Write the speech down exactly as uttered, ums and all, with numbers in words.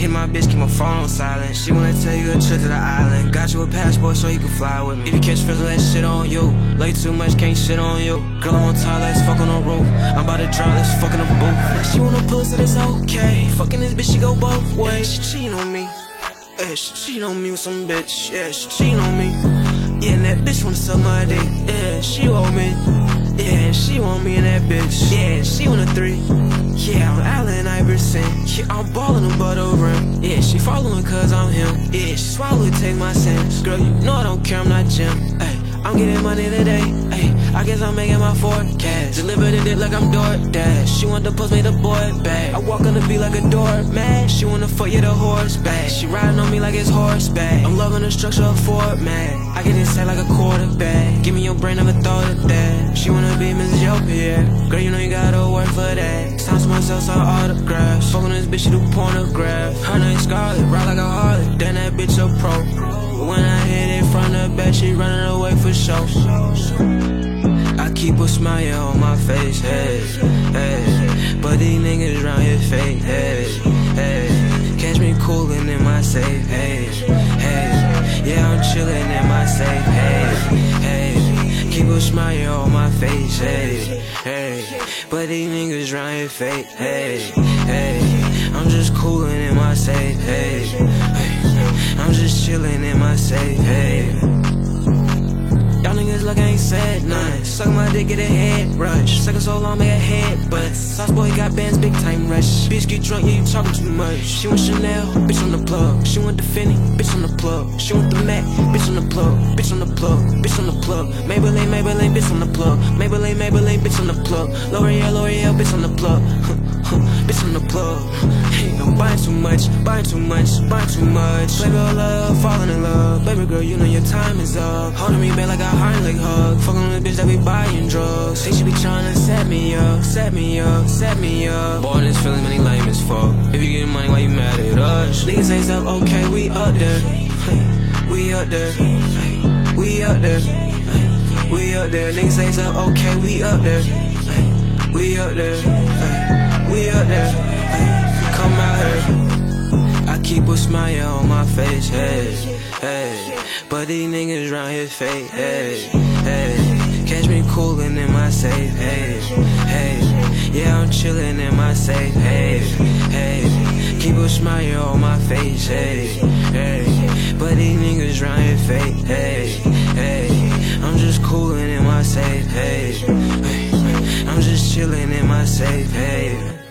Hit my bitch, keep my phone on silent. She wanna take you a trip to the island. Got you a passport so you can fly with me. If you catch feels that shit on you. Lay too much, can't shit on you. Girl, I'm on top, let's fuck on the roof. I'm about to drop, let's fuck in the booth. She wanna pull, so that's okay. Fucking this bitch, she go both ways. She cheating on me. Yeah, she cheating on me with some bitch. Yeah, she cheating on me. Yeah, and that bitch wanna suck my dick. Yeah, she want me. Yeah, she want me and that bitch. Yeah, she want a three. Yeah, I'm Allen Iverson. Yeah, I'm ballin' above the rim. Yeah, she following cause I'm him. Yeah, she swallow take my sins. Girl, you know I don't care, I'm not Jim. Ay, I'm getting money today. Ay, I guess I'm making my forecast. Deliver the dick like I'm DoorDash. She want the post, make the boy back. I walk on the beat like a doormat. She wanna fuck, yeah, the horseback. She riding on me like it's horseback. I'm loving the structure of Fort man. I get inside like a quarterback. Give me your brain, never thought of that. She wanna be Missus Jopia. Girl, you know you gotta work for that. Sounds myself, so autographs. Fucking this bitch, she do pornograph. Her name Scarlett, ride like a harlot. Then that bitch a pro. But when I hit it from the back, she running away for show. I keep a smile on my face, hey, hey. But these niggas round here fake, hey, hey. Catch me coolin' in my safe, hey, hey. Yeah, I'm chillin' in my safe, hey, hey. Keep a smile on my face, hey, hey. But these niggas round here fake, hey, hey. I'm just coolin' in my safe, hey, hey. I'm just chillin' in my safe, hey. Y'all niggas like I ain't said none. Suck my dick, get a head rush. Suckin' so long, make a head bust. Sauce boy got bands, big time rush. Bitch get drunk, yeah, you talking too much. She want Chanel, bitch on the plug. She want the Fendi, bitch on the plug. She want the Mac, bitch on the plug. Bitch on the plug, bitch on the plug. Maybelline, Maybelline, bitch on the plug. Maybelline, Maybelline, bitch on the plug. L'Oreal, L'Oreal, bitch on the plug. Bitch on the plug. Hey, I'm buying too much, buying too much, buying too much. Baby, I love, falling in love. Baby girl, you know your time is up. Holding me back like a Heimlich hug. Fucking on the bitch that be buying drugs. Say she be trying to set me up, set me up, set me up. Boy, this feeling many lame as fuck. If you getting money, why you mad at us? Niggas say stuff, okay, we up there. Hey, we up there. Hey, we up there. Hey, we up there. Niggas say stuff, okay, we up there. Hey, we up there. Hey, we up there. Hey, come out here. I keep a smile on my face, hey, hey. But these niggas round here fake, hey, hey. Catch me coolin' in my safe, hey, hey. Yeah, I'm chillin' in my safe, hey, hey. Keep a smile on my face, hey, hey. But these niggas round here fake, hey, hey. I'm just coolin' in my safe, hey, hey. I'm just chillin' in my safe, hey.